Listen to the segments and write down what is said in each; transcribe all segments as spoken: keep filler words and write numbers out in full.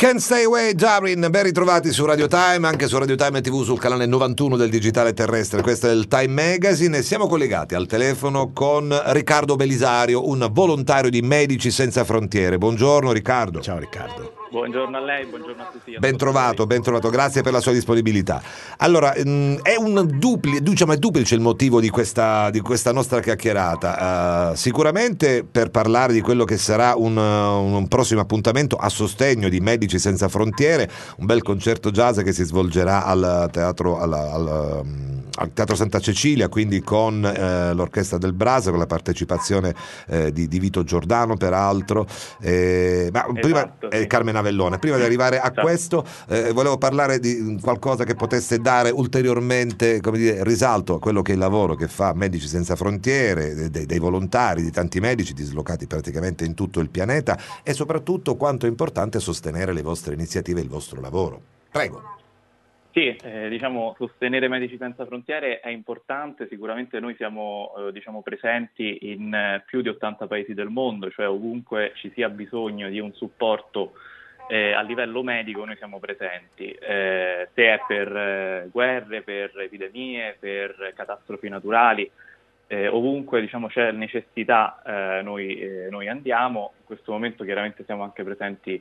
Can't Stay Away, Darin, ben ritrovati su Radio Time, anche su Radio Time tivù sul canale novantuno del digitale terrestre. Questo è il Time Magazine e siamo collegati al telefono con Riccardo Belisario, un volontario di Medici Senza Frontiere. Buongiorno Riccardo. Ciao Riccardo. Buongiorno a lei, buongiorno a tutti. Ben trovato, ben trovato, grazie per la sua disponibilità. Allora, mh, è un dupli, diciamo, è duplice il motivo di questa, di questa nostra chiacchierata. Uh, sicuramente per parlare di quello che sarà un, un prossimo appuntamento a sostegno di Medici Senza Frontiere, un bel concerto jazz che si svolgerà al teatro, al, al, al teatro Santa Cecilia, quindi con eh, l'orchestra del Brasa, con la partecipazione eh, di, di Vito Giordano, peraltro. Eh, ma esatto, prima sì. eh, Carmen Avellone. Prima di arrivare a Ciao. questo, eh, volevo parlare di qualcosa che potesse dare ulteriormente, come dire, risalto a quello che è il lavoro che fa Medici Senza Frontiere, dei, dei volontari, di tanti medici dislocati praticamente in tutto il pianeta, e soprattutto quanto è importante sostenere le vostre iniziative e il vostro lavoro. Prego. Sì, eh, diciamo, sostenere Medici Senza Frontiere è importante. Sicuramente noi siamo eh, diciamo, presenti in eh, più di ottanta paesi del mondo, cioè ovunque ci sia bisogno di un supporto eh, a livello medico noi siamo presenti, eh, se è per eh, guerre, per epidemie, per catastrofi naturali, eh, ovunque diciamo, c'è necessità eh, noi, eh, noi andiamo. In questo momento chiaramente siamo anche presenti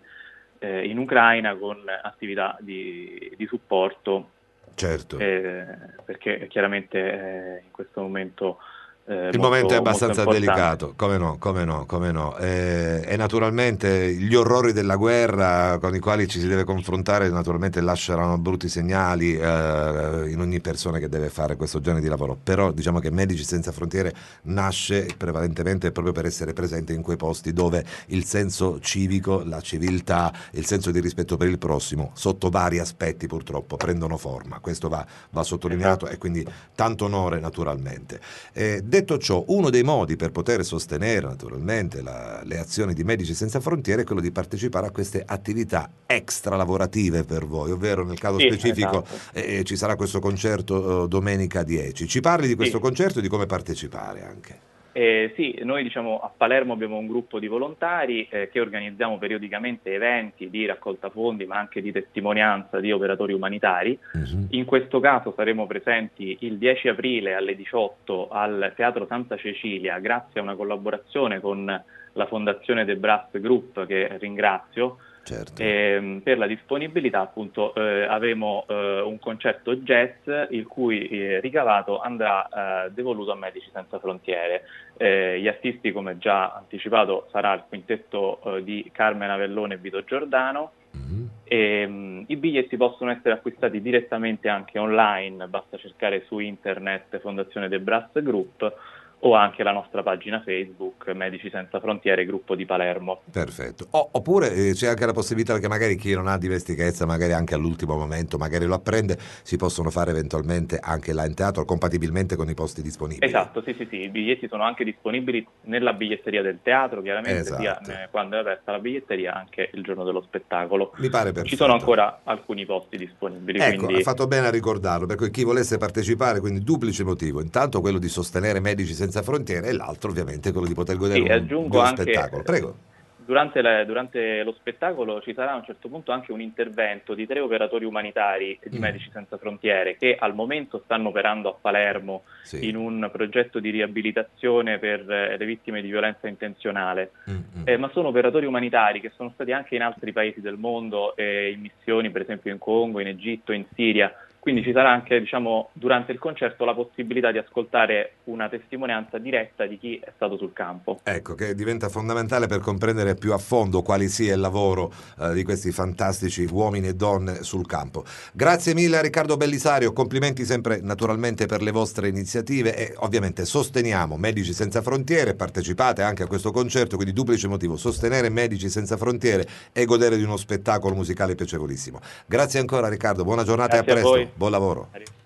in Ucraina con attività di, di supporto, certo, eh, perché chiaramente eh, in questo momento eh, il molto, momento è abbastanza molto delicato, come no, come no, come no. Eh, e naturalmente gli orrori della guerra con i quali ci si deve confrontare naturalmente lasceranno brutti segnali eh, in ogni persona che deve fare questo genere di lavoro, però diciamo che Medici Senza Frontiere nasce prevalentemente proprio per essere presente in quei posti dove il senso civico, la civiltà, il senso di rispetto per il prossimo sotto vari aspetti purtroppo prendono forma. Questo va, va sottolineato, e quindi tanto onore naturalmente. Eh, Detto ciò, uno dei modi per poter sostenere naturalmente la, le azioni di Medici Senza Frontiere è quello di partecipare a queste attività extra lavorative per voi, ovvero nel caso sì, specifico esatto. eh, ci sarà questo concerto eh, domenica dieci. Ci parli di questo Sì. concerto e di come partecipare anche? Eh, sì, noi diciamo a Palermo abbiamo un gruppo di volontari eh, che organizziamo periodicamente eventi di raccolta fondi, ma anche di testimonianza di operatori umanitari. Uh-huh. In questo caso saremo presenti il dieci aprile alle diciotto al Teatro Santa Cecilia, grazie a una collaborazione con la Fondazione The Brass Group, che ringrazio. Certo. Eh, per la disponibilità, appunto, eh, avremo eh, un concerto jazz il cui eh, ricavato andrà eh, devoluto a Medici Senza Frontiere. Eh, gli artisti, come già anticipato, sarà il quintetto eh, di Carmen Avellone e Vito Giordano. Mm-hmm. E, mh, i biglietti possono essere acquistati direttamente anche online, basta cercare su internet Fondazione The Brass Group o anche la nostra pagina Facebook Medici Senza Frontiere, gruppo di Palermo. Perfetto. O, oppure eh, c'è anche la possibilità che magari chi non ha dimestichezza, magari anche all'ultimo momento, magari lo apprende, si possono fare eventualmente anche là in teatro, compatibilmente con i posti disponibili. Esatto, sì, sì, sì. I biglietti sono anche disponibili nella biglietteria del teatro, chiaramente, esatto. sia quando è aperta la biglietteria, anche il giorno dello spettacolo. Mi pare perfetto. Ci sono ancora alcuni posti disponibili. Ecco, quindi... ha fatto bene a ricordarlo, perché chi volesse partecipare, quindi duplice motivo, intanto quello di sostenere Medici Senza Frontiere e l'altro ovviamente quello di poter godere sì, un, aggiungo di uno anche, spettacolo. Prego. Durante, la, durante lo spettacolo ci sarà a un certo punto anche un intervento di tre operatori umanitari di mm. Medici Senza Frontiere che al momento stanno operando a Palermo sì. in un progetto di riabilitazione per eh, le vittime di violenza intenzionale, mm-hmm. eh, ma sono operatori umanitari che sono stati anche in altri paesi del mondo, eh, in missioni per esempio in Congo, in Egitto, in Siria. Quindi ci sarà anche, diciamo, durante il concerto la possibilità di ascoltare una testimonianza diretta di chi è stato sul campo. Ecco, che diventa fondamentale per comprendere più a fondo quale sia il lavoro eh, di questi fantastici uomini e donne sul campo. Grazie mille a Riccardo Bellisario, complimenti sempre naturalmente per le vostre iniziative e ovviamente sosteniamo Medici Senza Frontiere, partecipate anche a questo concerto, quindi duplice motivo, sostenere Medici Senza Frontiere e godere di uno spettacolo musicale piacevolissimo. Grazie ancora Riccardo, buona giornata. Grazie e a presto. a voi. Buon lavoro. Arrivederci.